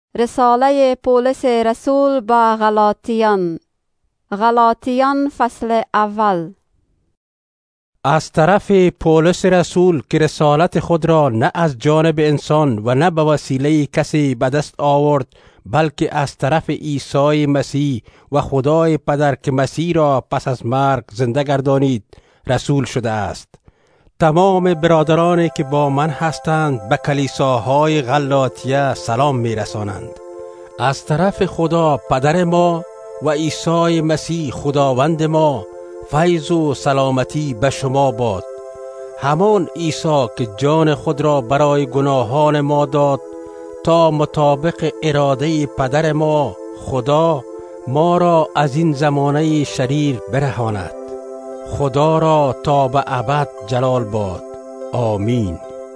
رساله پولس رسول به غلاطیان فصل اول. از طرف پولس رسول که رسالت خود را نه از جانب انسان و نه به وسیله کسی به دست آورد، بلکه از طرف عیسی مسیح و خدای پدر که مسیح را پس از مرگ زنده گردانید رسول شده است. تمام برادرانی که با من هستند به کلیساهای غلاطیه سلام می رسانند. از طرف خدا پدر ما و عیسی مسیح خداوند ما فیض و سلامتی به شما باد. همان عیسی که جان خود را برای گناهان ما داد تا مطابق اراده پدر ما خدا ما را از این زمانه شریر برهاند. خدا را تا به ابد جلال باد. آمین.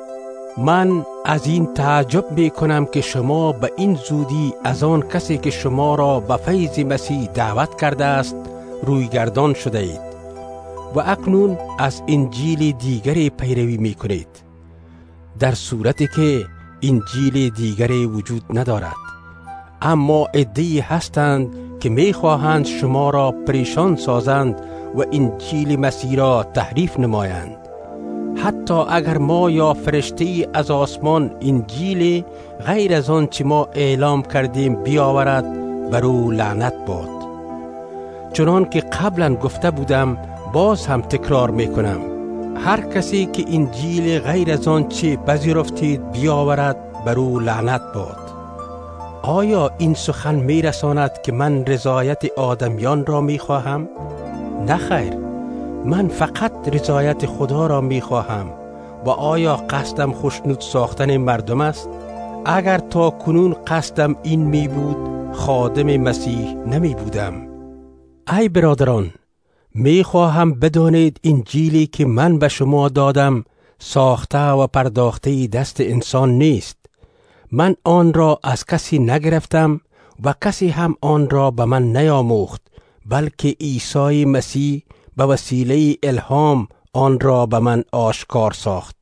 من از این تعجب می کنم که شما به این زودی از آن کسی که شما را به فیض مسیح دعوت کرده است رویگردان شده اید و اکنون از انجیل دیگری پیروی می کنید، در صورتی که انجیل دیگری وجود ندارد. اما عده‌ای هستند که می خواهند شما را پریشان سازند و انجیل مسیح را تحریف نمایند. حتی اگر ما یا فرشته از آسمان انجیل غیر از آن چه ما اعلام کردیم بیاورد، بر او لعنت باد. چنان که قبلا گفته بودم باز هم تکرار میکنم، هر کسی که انجیل غیر از آن چه پذیرفتید بیاورد، بر او لعنت باد. آیا این سخن میرساند که من رضایت آدمیان را میخواهم؟ نه خیر، من فقط رضایت خدا را میخواهم. و آیا قصدم خوشنود ساختن مردم است؟ اگر تا کنون قصدم این می بود، خادم مسیح نمی بودم. ای برادران، میخواهم بدانید انجیلی که من به شما دادم ساخته و پرداخته دست انسان نیست. من آن را از کسی نگرفتم و کسی هم آن را به من نیاموخت، بلکه عیسی مسیح به وسیله الهام آن را به من آشکار ساخت.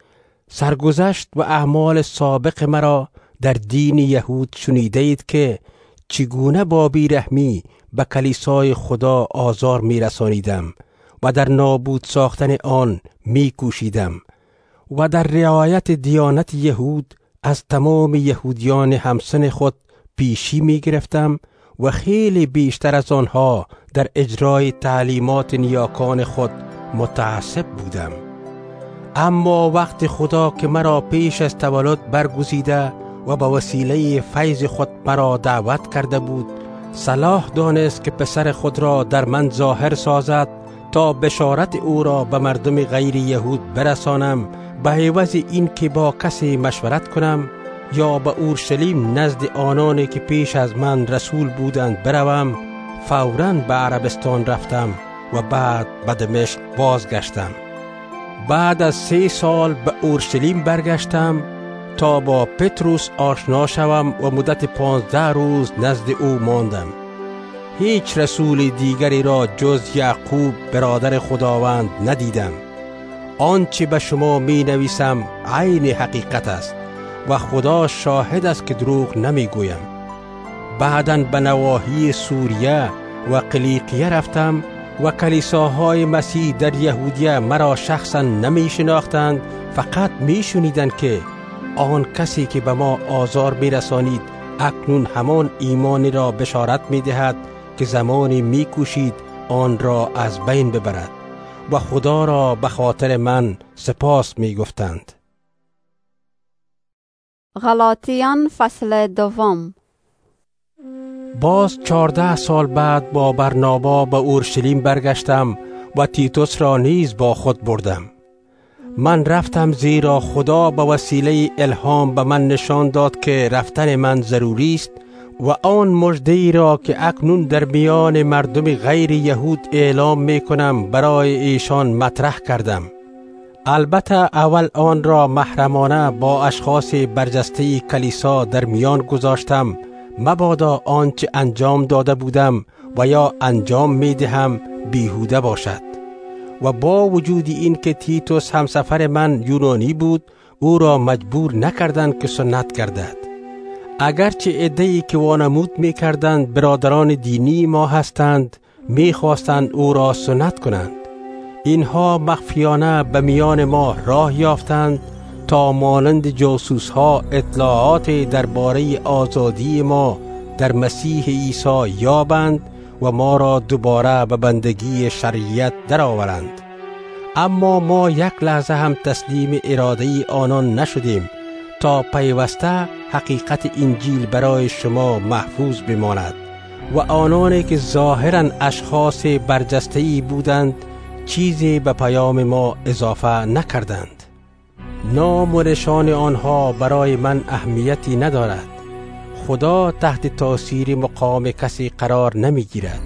سرگذشت و اعمال سابق مرا در دین یهود شنیده اید که چگونه با بیرحمی به کلیسای خدا آزار می رسانیدم و در نابود ساختن آن می کوشیدم و در رعایت دیانت یهود از تمام یهودیان همسن خود پیشی می گرفتم و خیلی بیشتر از آنها در اجرای تعلیمات نیاکان خود متعصب بودم. اما وقت خدا که مرا پیش از تولد برگزیده و به وسیله فیض خود مرا دعوت کرده بود، صلاح دانست که پسر خود را در من ظاهر سازد تا بشارت او را به مردم غیر یهود برسانم، به عوض این که با کسی مشورت کنم یا به اورشلیم نزد آنانی که پیش از من رسول بودند بروم. فوراً به عربستان رفتم و بعد به دمشق بازگشتم. بعد از 3 سال به اورشلیم برگشتم تا با پتروس آشنا شوم و مدت 15 روز نزد او ماندم. هیچ رسول دیگری را جز یعقوب برادر خداوند ندیدم. آنچه به شما می نویسم عین حقیقت است و خدا شاهد است که دروغ نمی گویم. بعداً به نواحی سوریه و قلیقیه رفتم و کلیساهای مسیح در یهودیه مرا شخصا نمی شناختند، فقط می شنیدند که آن کسی که به ما آزار می رسانید اکنون همان ایمانی را بشارت می دهد که زمانی می کوشید آن را از بین ببرد و خدا را به خاطر من سپاس می گفتند. غلاطیان فصل دوم. باز 14 سال بعد با برنابا به اورشلیم برگشتم و تیتوس را نیز با خود بردم. من رفتم زیرا خدا به وسیله الهام به من نشان داد که رفتن من ضروری است و آن مژده‌ای را که اکنون در میان مردم غیر یهود اعلام می کنم برای ایشان مطرح کردم. البته اول آن را محرمانه با اشخاص برجسته کلیسا در میان گذاشتم، مبادا آنچه انجام داده بودم و یا انجام می دهم بیهوده باشد. و با وجود این که تیتوس همسفر من یونانی بود، او را مجبور نکردند که سنت گردد. اگرچه عده‌ای که وانمود می کردند برادران دینی ما هستند، می خواستند او را سنت کنند. اینها مخفیانه به میان ما راه یافتند تا مانند جاسوس ها اطلاعات درباره آزادی ما در مسیح عیسی یابند و ما را دوباره به بندگی شریعت درآورند. اما ما یک لحظه هم تسلیم اراده آنان نشدیم تا پیوسته حقیقت انجیل برای شما محفوظ بماند و آنانی که ظاهراً اشخاص برجسته‌ای بودند چیزی به پیام ما اضافه نکردند. نام و نشان آنها برای من اهمیتی ندارد. خدا تحت تاثیر مقام کسی قرار نمی گیرد،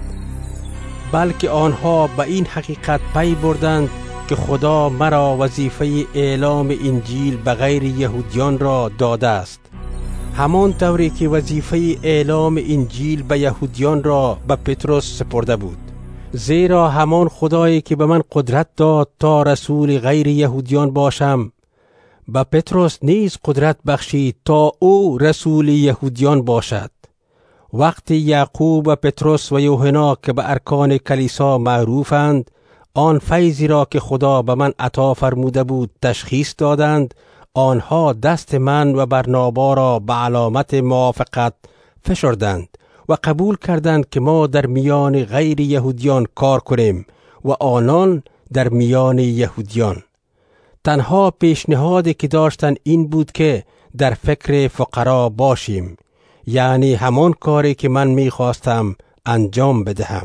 بلکه آنها به این حقیقت پی بردند که خدا مرا وظیفه اعلام انجیل به غیر یهودیان را داده است، همان طوری که وظیفه اعلام انجیل به یهودیان را به پتروس سپرده بود. زیرا همان خدایی که به من قدرت داد تا رسول غیر یهودیان باشم، به پتروس نیز قدرت بخشید تا او رسول یهودیان باشد. وقتی یعقوب و پتروس و یوحنا که به ارکان کلیسا معروفند آن فیضی را که خدا به من عطا فرموده بود تشخیص دادند، آنها دست من و برنابا را به علامت موافقت فشردند و قبول کردند که ما در میان غیر یهودیان کار کنیم و آنان در میان یهودیان. تنها پیشنهادی که داشتند این بود که در فکر فقرا باشیم، یعنی همان کاری که من می‌خواستم انجام بدهم.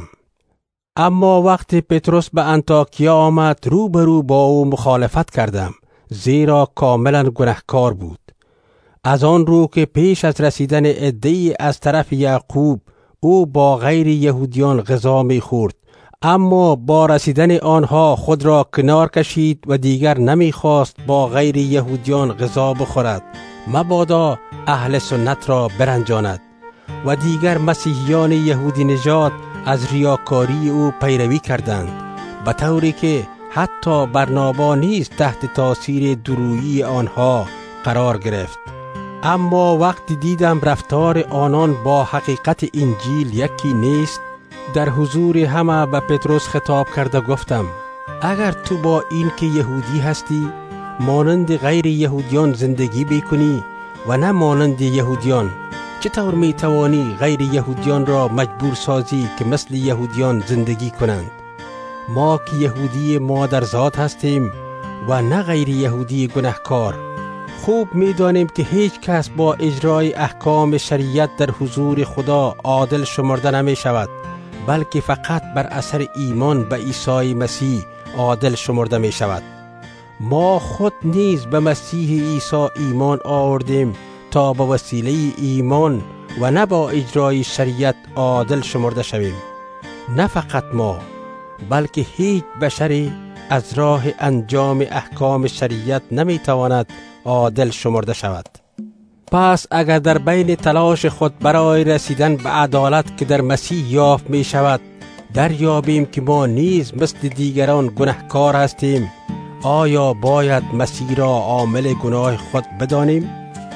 اما وقتی پتروس به انطاکیا آمد روبرو با او مخالفت کردم، زیرا کاملا گناهکار بود. از آن رو که پیش از رسیدن عده‌ای از طرف یعقوب او با غیر یهودیان غذا می‌خورد، اما با رسیدن آنها خود را کنار کشید و دیگر نمی‌خواست با غیر یهودیان غذا بخورد، مبادا اهل سنت را برنجاند. و دیگر مسیحیان یهودی نژاد از ریاکاری او پیروی کردند، به طوری که حتی برنابا نیز تحت تاثیر درویی آنها قرار گرفت. اما وقتی دیدم رفتار آنان با حقیقت انجیل یکی نیست، در حضور همه به پتروس خطاب کرده گفتم: اگر تو با این که یهودی هستی مانند غیر یهودیان زندگی بکنی و نه مانند یهودیان، چطور می توانی غیر یهودیان را مجبور سازی که مثل یهودیان زندگی کنند؟ ما که یهودی مادر ذات هستیم و نه غیر یهودی گناهکار. خوب می دانیم که هیچ کس با اجرای احکام شریعت در حضور خدا عادل شمرده نمی شود، بلکه فقط بر اثر ایمان به عیسی مسیح عادل شمرده می شود. ما خود نیز به مسیح عیسی ایمان آوردیم تا به وسیله ایمان و نه با اجرای شریعت عادل شمرده شویم. نه فقط ما، بلکه هیچ بشری از راه انجام احکام شریعت نمیتواند عادل شمرده شود. پس اگر در بین تلاش خود برای رسیدن به عدالت که در مسیح یافت می شود دریابیم که ما نیز مثل دیگران گناهکار هستیم، آیا باید مسیح را عامل گناه خود بدانیم؟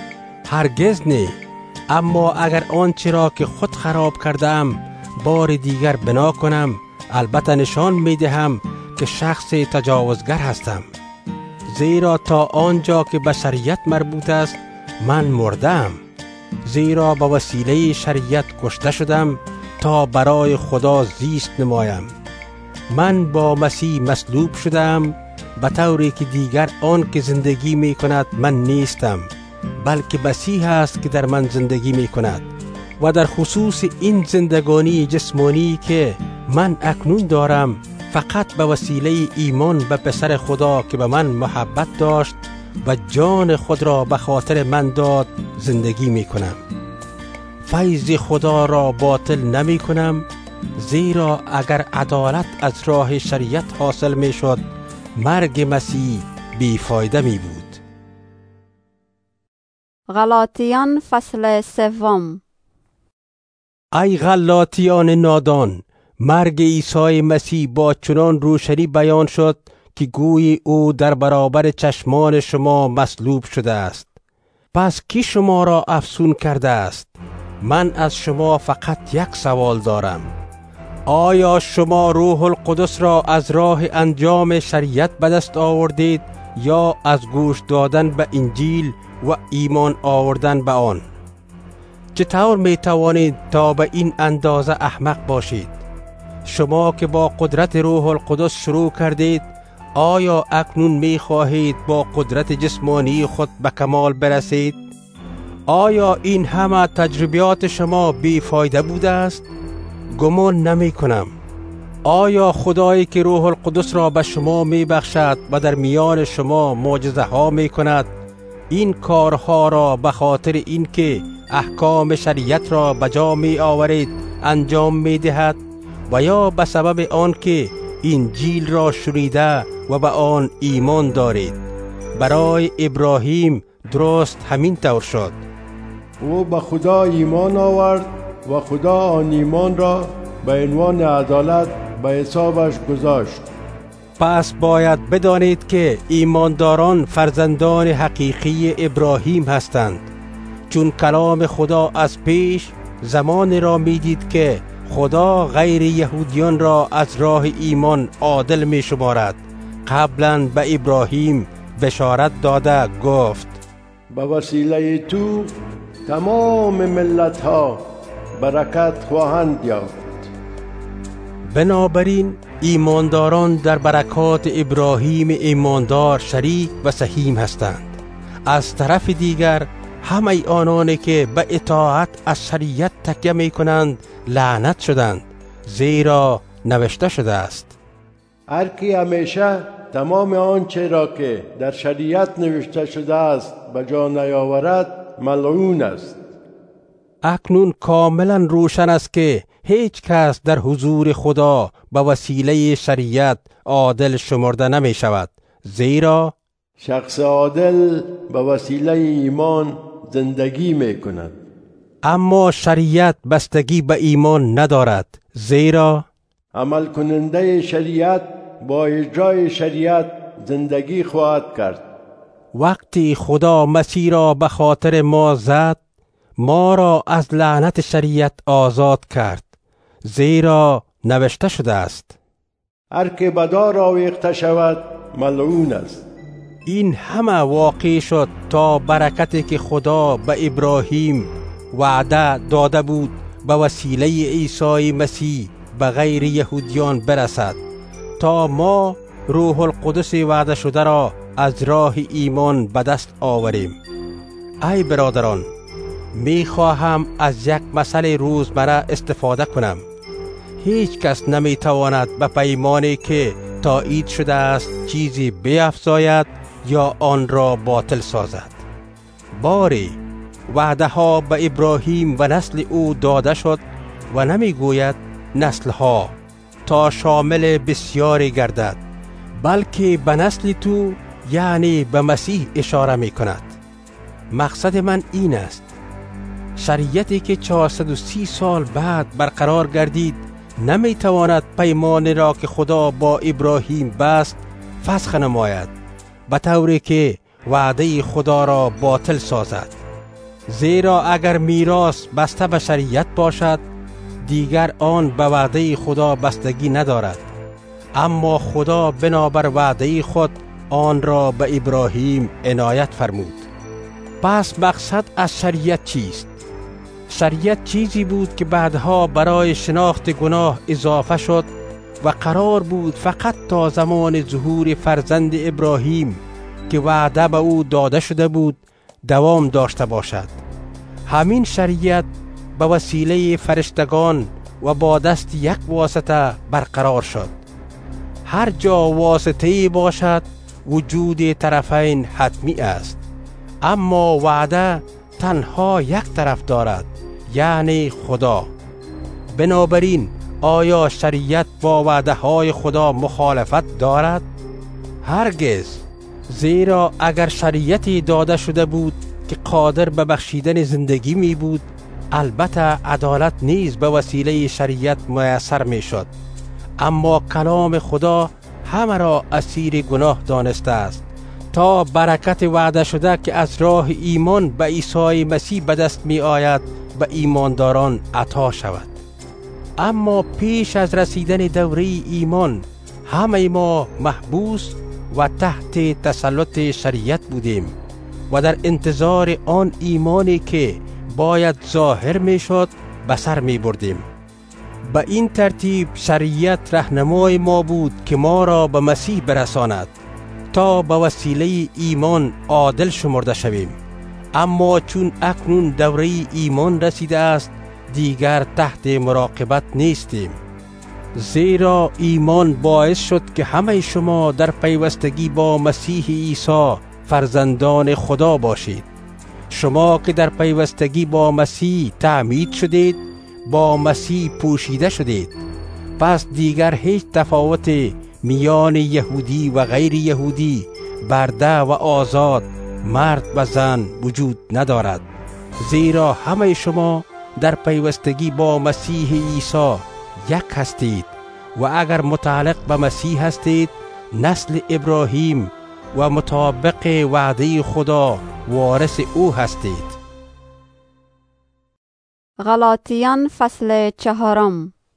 هرگز نه. اما اگر آنچه را که خود خراب کردم بار دیگر بنا کنم، البته نشان می دهم که شخص تجاوزگر هستم. زیرا تا آنجا که به شریعت مربوط است من مردم، زیرا به وسیله شریعت کشته شدم تا برای خدا زیست نمایم. من با مسیح مصلوب شدم، به طوری که دیگر آن که زندگی می کند من نیستم، بلکه مسیح است که در من زندگی می کند. و در خصوص این زندگانی جسمانی که من اکنون دارم، فقط به وسیله ایمان به پسر خدا که به من محبت داشت و جان خود را به خاطر من داد زندگی می کنم. فیض خدا را باطل نمی کنم، زیرا اگر عدالت از راه شریعت حاصل می شد مرگ مسیح بیفایده می بود. غلاطیان فصل 3. ای غلاطیان نادان، مرگ عیسی مسیح با چنان روشنی بیان شد که گویی او در برابر چشمان شما مصلوب شده است. پس کی شما را افسون کرده است؟ من از شما فقط یک سوال دارم. آیا شما روح القدس را از راه انجام شریعت به دست آوردید یا از گوش دادن به انجیل و ایمان آوردن به آن؟ چطور می توانید تا به این اندازه احمق باشید؟ شما که با قدرت روح القدس شروع کردید، آیا اکنون می خواهید با قدرت جسمانی خود به کمال برسید؟ آیا این همه تجربیات شما بیفایده بوده است؟ گمان نمی کنم. آیا خدایی که روح القدس را به شما می بخشد و در میان شما معجزه ها می کند، این کارها را به خاطر اینکه احکام شریعت را به جا می آورید انجام می دهد و یا به سبب آنکه انجیل را شنیده و به آن ایمان دارید؟ برای ابراهیم درست همین طور شد. او به خدا ایمان آورد و خدا آن ایمان را به عنوان عدالت به حسابش گذاشت. پس باید بدانید که ایمانداران فرزندان حقیقی ابراهیم هستند، چون کلام خدا از پیش زمانی را میدید که خدا غیر یهودیان را از راه ایمان عادل می شمارد. قبلا به ابراهیم بشارت داده گفت: به وسیله تو تمام ملت ها برکت خواهند یافت. بنابراین ایمانداران در برکات ابراهیم ایماندار شریک و سهیم هستند. از طرف دیگر همه آنانی که به اطاعت از شریعت تکیه می کنند لعنت شدند، زیرا نوشته شده است: هر کی همیشه تمام آنچه را که در شریعت نوشته شده است به جا نیاورد ملعون است. اکنون کاملا روشن است که هیچ کس در حضور خدا به وسیله شریعت عادل شمرده نمی شود، زیرا شخص عادل به وسیله ایمان زندگی می کند. اما شریعت بستگی به ایمان ندارد، زیرا عمل کننده شریعت با اجرای شریعت زندگی خواهد کرد. وقتی خدا مسیح را به خاطر ما زد، ما را از لعنت شریعت آزاد کرد، زیرا نوشته شده است: هر که به دار آویخته شود ملعون است. این همه واقع شد تا برکتی که خدا به ابراهیم وعده داده بود به وسیله عیسی مسیح به غیر یهودیان برسد، تا ما روح القدس وعده شده را از راه ایمان به دست آوریم. ای برادران، می خواهم از یک مسئله روزمره استفاده کنم. هیچ کس نمی تواند به پیمانی که تایید شده است چیزی بیفزاید یا آن را باطل سازد. باری وعده ها به ابراهیم و نسل او داده شد و نمی گوید نسل ها تا شامل بسیاری گردد، بلکه به نسل تو یعنی به مسیح اشاره می کند. مقصد من این است: شریعتی که 430 سال بعد برقرار گردید نمی تواند پیمان را که خدا با ابراهیم بست فسخ نماید، به طوری که وعده خدا را باطل سازد. زیرا اگر میراث بسته به شریعت باشد، دیگر آن به وعده خدا بستگی ندارد، اما خدا بنابر وعده خود آن را به ابراهیم عنایت فرمود. پس مقصد از شریعت چیست؟ شریعت چیزی بود که بعدها برای شناخت گناه اضافه شد و قرار بود فقط تا زمان ظهور فرزند ابراهیم که وعده به او داده شده بود دوام داشته باشد. همین شریعت به وسیله فرشتگان و با دست یک واسطه برقرار شد. هر جا واسطه‌ای باشد وجود طرفین حتمی است، اما وعده تنها یک طرف دارد، یعنی خدا. بنابراین آیا شریعت با وعده های خدا مخالفت دارد؟ هرگز. زیرا اگر شریعتی داده شده بود که قادر به بخشیدن زندگی می بود، البته عدالت نیز به وسیله شریعت میسر می شد. اما کلام خدا همه را اسیر گناه دانسته است، تا برکت وعده شده که از راه ایمان به عیسی مسیح به دست می آید به ایمانداران عطا شود. اما پیش از رسیدن دوره ایمان همه ما محبوس و تحت تسلط شریعت بودیم و در انتظار آن ایمانی که باید ظاهر می شد به سر می بردیم. به این ترتیب شریعت رهنمای ما بود که ما را به مسیح برساند تا به وسیله ایمان عادل شمرده شویم. اما چون اکنون دوره ایمان رسیده است دیگر تحت مراقبت نیستیم، زیرا ایمان باعث شد که همه شما در پیوستگی با مسیح عیسی فرزندان خدا باشید. شما که در پیوستگی با مسیح تعمید شدید با مسیح پوشیده شدید. پس دیگر هیچ تفاوت میان یهودی و غیر یهودی، برده و آزاد، مرد و زن وجود ندارد، زیرا همه شما در پیوستگی با مسیح عیسی یک هستید و اگر متعلق به مسیح هستید نسل ابراهیم و مطابق وعده خدا وارث او هستید. غلاطیان فصل 4.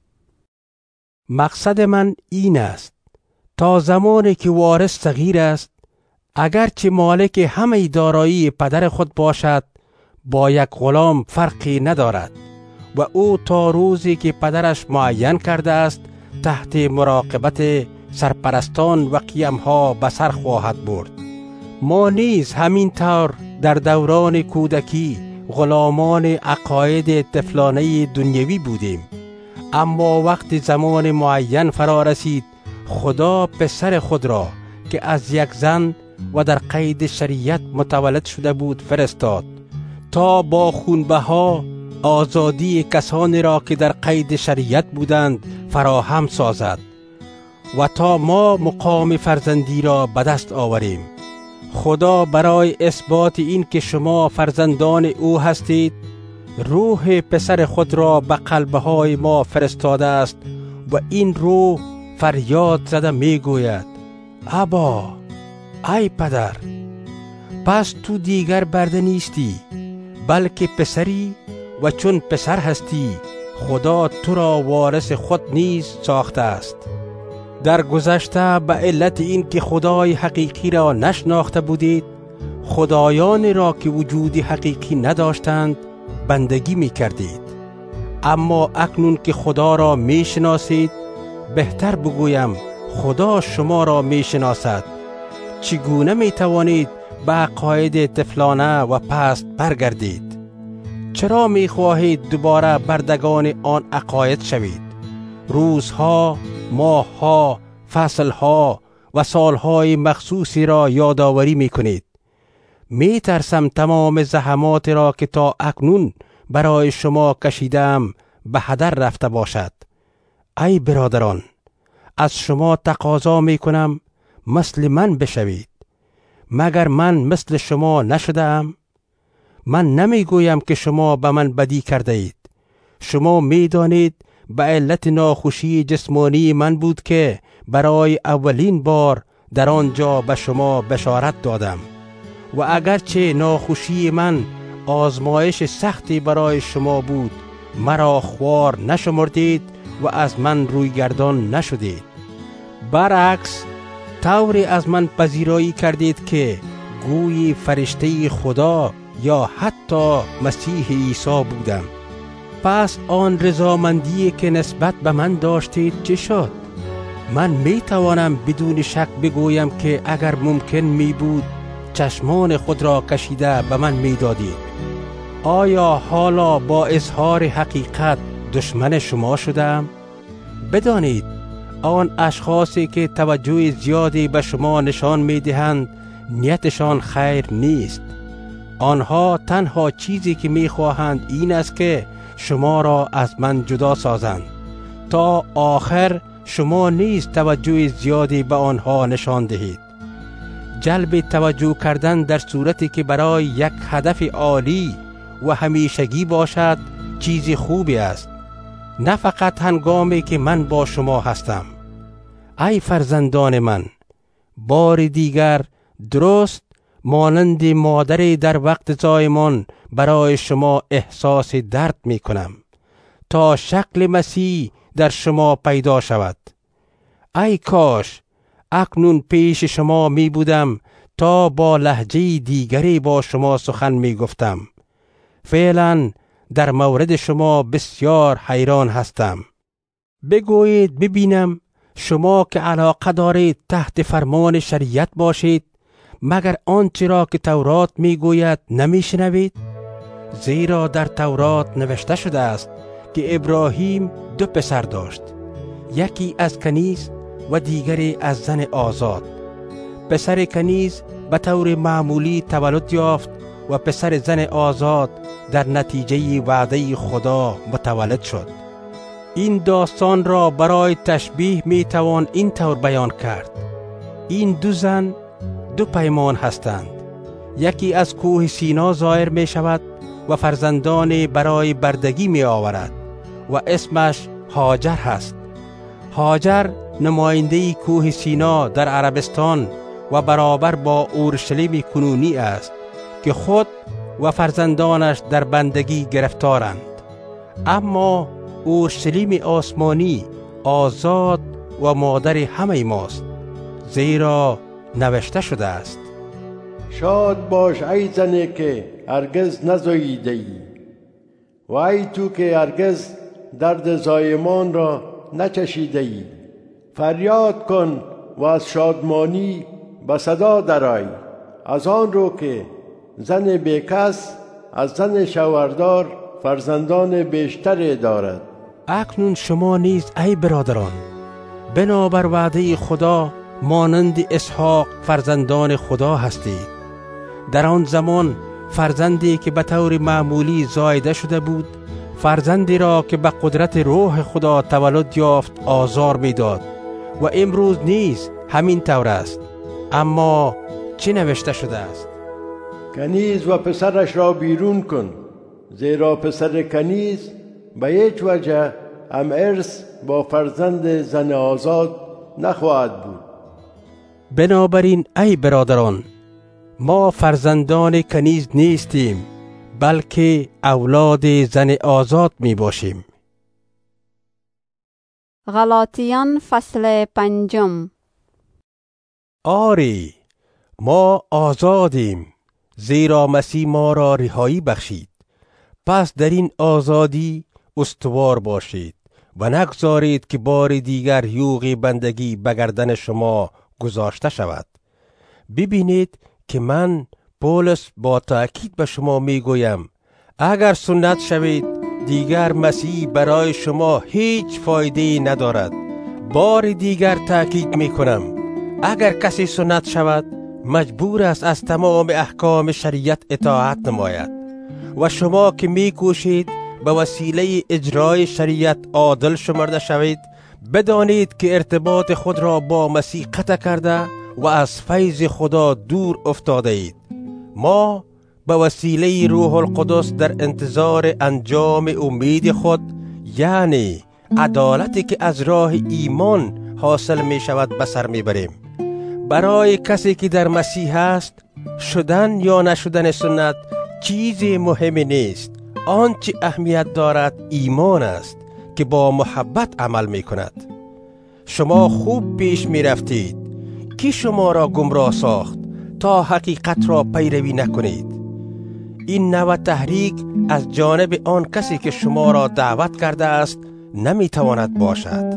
مقصد من این است تا زمانی که وارث صغیر است، اگرچه مالک همه دارایی پدر خود باشد، با یک غلام فرقی ندارد و او تا روزی که پدرش معین کرده است تحت مراقبت سرپرستان و قیمها به سر خواهد برد. ما نیز همین طور در دوران کودکی غلامان عقاید طفلانه دنیوی بودیم، اما وقتی زمان معین فرا رسید خدا پسر خود را که از یک زن و در قید شریعت متولد شده بود فرستاد تا با خونبها آزادی کسانی را که در قید شریعت بودند فراهم سازد و تا ما مقام فرزندی را به دست آوریم. خدا برای اثبات این که شما فرزندان او هستید روح پسر خود را به قلبهای ما فرستاده است و این روح فریاد زده می گوید ابا، ای پدر. پس تو دیگر برده نیستی بلکه پسری و چون پسر هستی خدا تو را وارث خود نیز ساخته است. در گذشته به علت این که خدای حقیقی را نشناخته بودید، خدایانی را که وجودی حقیقی نداشتند بندگی می کردید. اما اکنون که خدا را می شناسید، بهتر بگویم خدا شما را می شناسد، چگونه می توانید به عقاید طفلانه و پست برگردید؟ چرا می خواهید دوباره بردگان آن عقاید شوید؟ روزها، ماهها، فصلها و سالهای مخصوصی را یادآوری می کنید. می ترسم تمام زحمات را که تا اکنون برای شما کشیدم به هدر رفته باشد. ای برادران، از شما تقاضا می کنم مثل من بشوید. مگر من مثل شما نشدم؟ من نمی گویم که شما به من بدی کرده اید. شما می دانید به علت ناخوشی جسمانی من بود که برای اولین بار در آنجا به شما بشارت دادم و اگرچه ناخوشی من آزمایش سختی برای شما بود، مرا خوار نشمردید و از من روی گردان نشدید. برعکس طوری از من پذیرایی کردید که گویی فرشته خدا یا حتی مسیح عیسی بودم. پس آن رضامندی که نسبت به من داشتید چه شد؟ من می توانم بدون شک بگویم که اگر ممکن می بود چشمان خود را کشیده به من می دادید. آیا حالا با اظهار حقیقت دشمن شما شدم؟ بدانید آن اشخاصی که توجه زیادی به شما نشان می دهند نیتشان خیر نیست. آنها تنها چیزی که می خواهند این است که شما را از من جدا سازند تا آخر شما نیز توجه زیادی به آنها نشان دهید. جلب توجه کردن در صورتی که برای یک هدف عالی و همیشگی باشد چیزی خوبی است، نه فقط هنگامی که من با شما هستم. ای فرزندان من، بار دیگر درست مانند مادری در وقت زایمان برای شما احساس درد می کنم تا شکل مسیح در شما پیدا شود. ای کاش اکنون پیش شما می بودم تا با لهجه دیگری با شما سخن می گفتم. فعلا در مورد شما بسیار حیران هستم. بگویید ببینم، شما که علاقه دارید تحت فرمان شریعت باشید، مگر آنچه را که تورات می گوید نمی شنوید؟ زیرا در تورات نوشته شده است که ابراهیم 2 پسر داشت، یکی از کنیز و دیگری از زن آزاد. پسر کنیز به طور معمولی تولد یافت و پسر زن آزاد در نتیجه وعده خدا متولد شد. این داستان را برای تشبیه می توان این طور بیان کرد: این 2 زن 2 پیمان هستند، یکی از کوه سینا ظاهر می شود و فرزندان برای بردگی می آورد و اسمش هاجر هست. هاجر نماینده کوه سینا در عربستان و برابر با اورشلیم کنونی است که خود و فرزندانش در بندگی گرفتارند. اما اورشلیم آسمانی آزاد و مادر همه ماست، زیرا نوشته شده است: شاد باش ای زنی که هرگز نزاییده ای و ای تو که هرگز درد زایمان را نچشیده ای. فریاد کن و از شادمانی به صدا درآی، از آن رو که زن بیکس از زن شوهردار فرزندان بیشتری دارد. اکنون شما نیز ای برادران، بنابر وعده خدا مانند اسحاق فرزندان خدا هستید. در آن زمان فرزندی که به طور معمولی زایده شده بود، فرزندی را که به قدرت روح خدا تولد یافت آزار می‌داد و امروز نیز همین طور است. اما چه نوشته شده است؟ کنیز و پسرش را بیرون کن، زیرا پسر کنیز به هیچ وجه هم ارث با فرزند زن آزاد نخواهد بود. بنابراین ای برادران، ما فرزندان کنیز نیستیم، بلکه اولاد زن آزاد می باشیم. غلاطیان فصل 5. آری، ما آزادیم، زیرا مسیح ما را رهایی بخشید. پس در این آزادی استوار باشید و نگذارید که بار دیگر یوغ بندگی به گردن شما گذاشته شود. ببینید که من پولس با تأکید به شما میگویم: اگر سنت شوید دیگر مسیح برای شما هیچ فایده ندارد. بار دیگر تأکید میکنم: اگر کسی سنت شود مجبور است از تمام احکام شریعت اطاعت نماید و شما که میکوشید به وسیله اجرای شریعت عادل شمرده شوید، بدانید که ارتباط خود را با مسیح قطع کرده و از فیض خدا دور افتاده اید. ما به وسیله روح القدس در انتظار انجام امید خود، یعنی عدالتی که از راه ایمان حاصل می شود، به سر می بریم. برای کسی که در مسیح است، شدن یا نشدن سنت چیز مهمی نیست. آنچه اهمیت دارد ایمان است که با محبت عمل می کند. شما خوب پیش می رفتید. کی شما را گمراه ساخت تا حقیقت را پیروی نکنید؟ این نوع تحریک از جانب آن کسی که شما را دعوت کرده است نمی تواند باشد.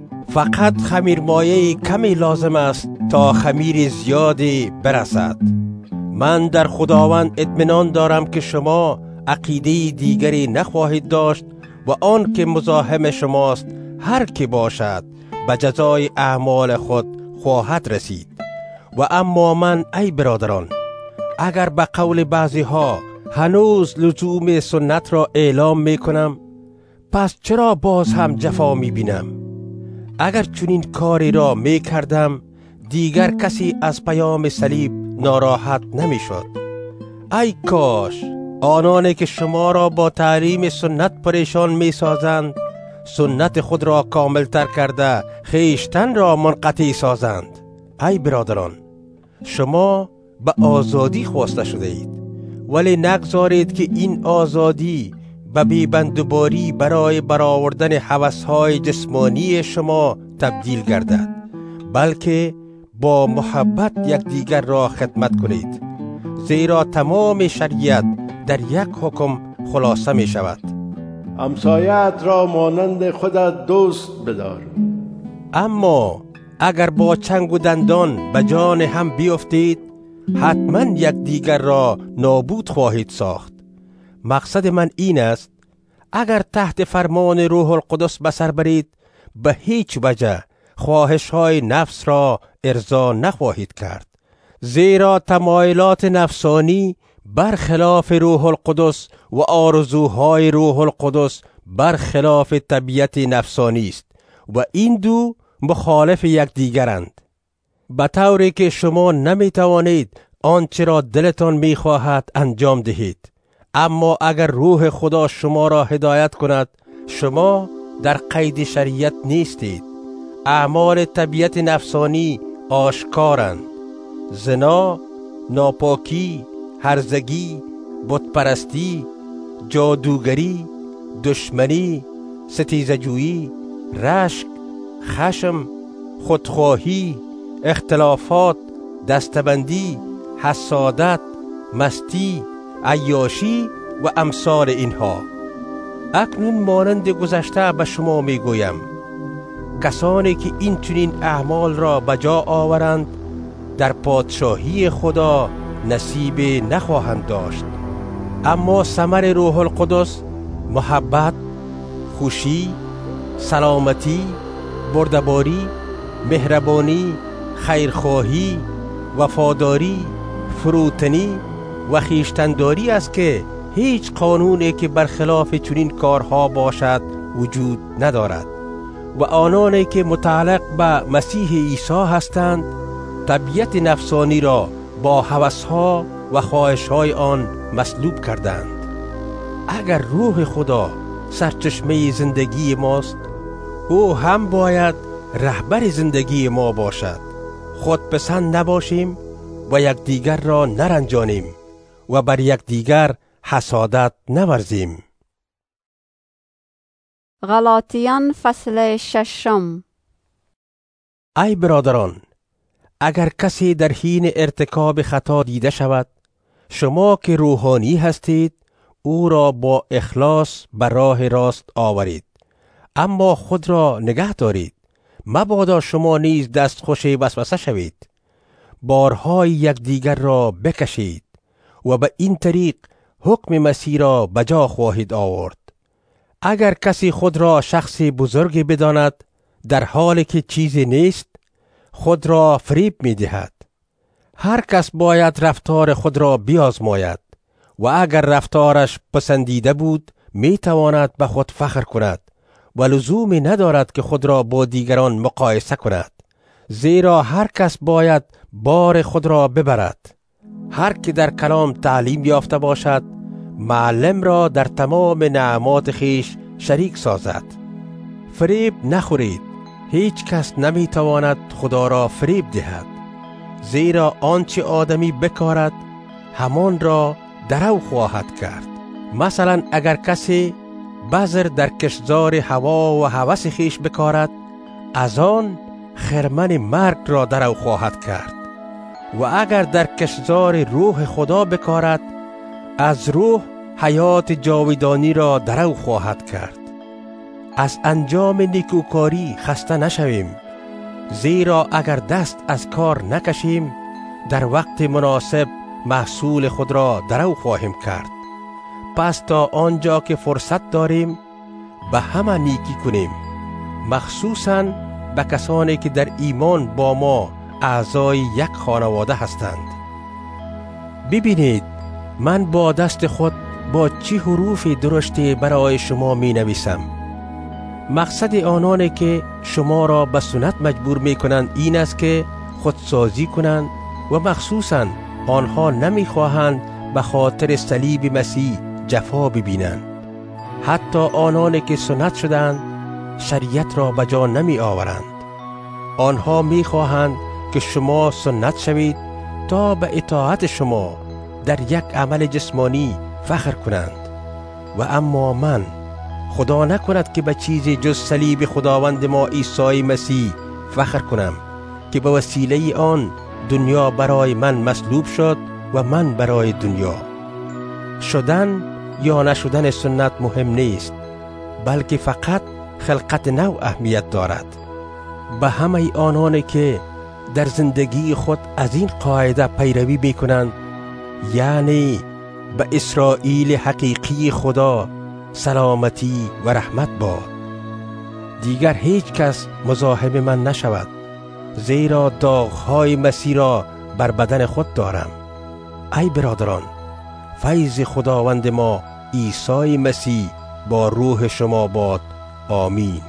فقط خمیرمایه کمی لازم است تا خمیر زیادی برسد. من در خداوند اطمینان دارم که شما عقیده دیگری نخواهید داشت و آن که مزاحم شماست هر که باشد به جزای اعمال خود خواهد رسید. و اما من ای برادران، اگر به قول بعضی ها هنوز لزوم سنت را اعلام می کنم، پس چرا باز هم جفا می بینم؟ اگر چنین کاری را می کردم دیگر کسی از پیام صلیب ناراحت نمی شد. ای کاش آنانی که شما را با تعلیم سنت پریشان می سازند سنت خود را کامل تر کرده خیشتن را منقطع سازند. ای برادران، شما به آزادی خواسته شده اید، ولی نگذارید که این آزادی به بی‌بندوباری برای برآوردن هوس‌های جسمانی شما تبدیل گردد، بلکه با محبت یکدیگر را خدمت کنید، زیرا تمام شریعت در یک حکم خلاصه می شود: همسایه‌ات را مانند خودت دوست بدار. اما اگر با چنگ و دندان به جان هم بیفتید، حتما یکدیگر را نابود خواهید ساخت. مقصد من این است اگر تحت فرمان روح القدس به سر برید، به هیچ وجه خواهش‌های نفس را ارضا نخواهید کرد، زیرا تمایلات نفسانی برخلاف روح القدس و آرزوهای روح القدس برخلاف طبیعت نفسانی است و این دو مخالف یکدیگرند. به طوری که شما نمی توانید آنچه را دلتان می خواهد انجام دهید. اما اگر روح خدا شما را هدایت کند، شما در قید شریعت نیستید. اعمال طبیعت نفسانی آشکارند: زنا، ناپاکی، هرزگی، بتپرستی، جادوگری، دشمنی، ستیزه‌جویی، رشک، خشم، خودخواهی، اختلافات، دستبندی، حسادت، مستی، عیاشی و امثال اینها. اکنون مانند گذشته به شما می گویم: کسانی که این چنین اعمال را به جا آورند در پادشاهی خدا نصیب نخواهند داشت. اما ثمر روح القدس محبت، خوشی، سلامتی، بردباری، مهربانی، خیرخواهی، وفاداری، فروتنی و خویشتن‌داری است که هیچ قانونی که برخلاف چنین کارها باشد وجود ندارد. و آنانی که متعلق به مسیح عیسی هستند طبیعت نفسانی را با هوس‌ها و خواهش‌های آن مسلوب کردند. اگر روح خدا سرچشمه زندگی ماست، او هم باید رهبر زندگی ما باشد. خودپسند نباشیم و یکدیگر را نرنجانیم و بر یکدیگر حسادت نورزیم. غلاطیان فصل 6. ای برادران، اگر کسی در حین ارتکاب خطا دیده شود، شما که روحانی هستید او را با اخلاص بر راه راست آورید، اما خود را نگه دارید، مبادا شما نیز دستخوش وسوسه شوید. بارهای یکدیگر را بکشید و به این طریق حکم مسیح را بجا خواهید آورد. اگر کسی خود را شخص بزرگی بداند در حالی که چیزی نیست، خود را فریب می دهد. هر کس باید رفتار خود را بیازماید و اگر رفتارش پسندیده بود می تواند به خود فخر کند و لزومی ندارد که خود را با دیگران مقایسه کند، زیرا هر کس باید بار خود را ببرد. هر که در کلام تعلیم یافته باشد معلم را در تمام نعمات خیش شریک سازد. فریب نخورید. هیچ کس نمی تواند خدا را فریب دهد، زیرا آنچه آدمی بکارد همان را درو خواهد کرد. مثلا اگر کسی بذر در کشتزار هوا و هوس خیش بکارد، از آن خرمن مرگ را درو خواهد کرد. و اگر در کشتزار روح خدا بکارد، از روح حیات جاودانی را درو خواهد کرد. از انجام نیکوکاری خسته نشویم، زیرا اگر دست از کار نکشیم در وقت مناسب محصول خود را درو خواهیم کرد. پس تا آنجا که فرصت داریم به همه نیکی کنیم، مخصوصاً به کسانی که در ایمان با ما اعضای یک خانواده هستند. ببینید من با دست خود با چه حروف درشتی برای شما می نویسم. مقصد آنانی که شما را به سنت مجبور می کنند این است که خودسازی کنند و مخصوصاً آنها نمی خواهند به خاطر صلیب مسیح جفا ببینند. حتی آنانی که سنت شدند شریعت را به جا نمی آورند. آنها می خواهند که شما سنت شوید تا به اطاعت شما در یک عمل جسمانی فخر کنند. و اما من، خدا نکند که به چیزی جز صلیب خداوند ما عیسی مسیح فخر کنم که به وسیله آن دنیا برای من مصلوب شد و من برای دنیا. شدن یا نشدن سنت مهم نیست، بلکه فقط خلقت نو اهمیت دارد. به همه آنانی که در زندگی خود از این قاعده پیروی میکنند، یعنی به اسرائیل حقیقی خدا سلامتی و رحمت باد. دیگر هیچ کس مزاحم من نشود، زیرا داغ‌های مسیح را بر بدن خود دارم. ای برادران، فیض خداوند ما عیسی مسیح با روح شما باد. آمین.